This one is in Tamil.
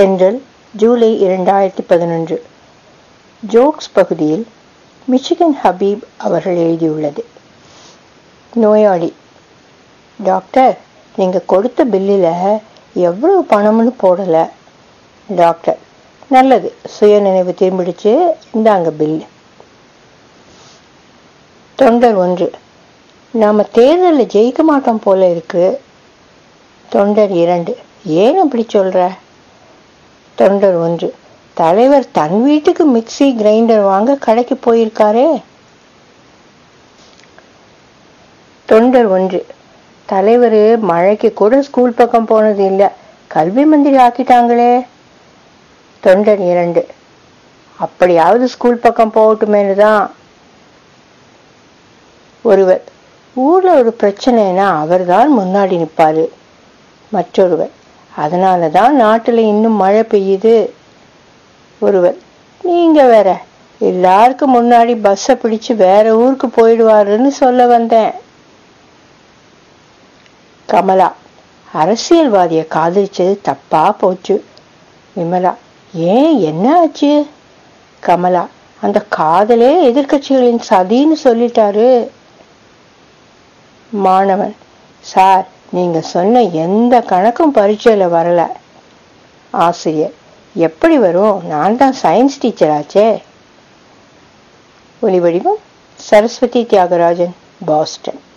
தென்றல் ஜூலை 2011 ஜோக்ஸ் பகுதியில் மிச்சிகன் ஹபீப் அவர்கள் எழுதியுள்ளது. நோயாளி: டாக்டர், நீங்கள் கொடுத்த பில்லில் எவ்வளவு பணம்னு போடல. டாக்டர்: நல்லது, சுய நினைவு திரும்பிடுச்சு, இந்தாங்க பில்லு. தொண்டர் 1: நாம தேர்தலில் ஜெயிக்க மாட்டோம் போல இருக்கு. தொண்டர் 2: ஏன் அப்படி சொல்ற? தொண்டர் 1: தலைவர் தன் வீட்டுக்கு மிக்சி கிரைண்டர் வாங்க கடைக்கு போயிருக்காரே. தொண்டர் 1: தலைவர் மழைக்கு கூட ஸ்கூல் பக்கம் போனது இல்லை, கல்வி மந்திரி ஆக்கிட்டாங்களே. தொண்டர் 2: அப்படியாவது ஸ்கூல் பக்கம் போகட்டுமேனு தான். ஒருவர்: ஊர்ல ஒரு பிரச்சனைனா அவர்தான் முன்னாடி நிற்பாரு. மற்றொருவர்: அதனாலதான் நாட்டுல இன்னும் மழை பெய்யுது. ஒருவர்: நீங்க வேற, எல்லாருக்கும் முன்னாடி பஸ்ஸை பிடிச்சு வேற ஊருக்கு போயிடுவாருன்னு சொல்ல வந்தேன். கமலா: அரசியல்வாதிய காதலிச்சது தப்பா போச்சு. விமலா: ஏன், என்ன ஆச்சு? கமலா: அந்த காதலே எதிர்கட்சிகளின் சதின்னு சொல்லிட்டாரு. மாணவன்: சார், நீங்க சொன்ன எந்த கணக்கும் பரீட்சையில வரல. ஆசிரியர்: எப்படி வரும், நான் தான் சயின்ஸ் டீச்சர் ஆச்சே. ஒலிவடிவம் சரஸ்வதி தியாகராஜன், பாஸ்டன்.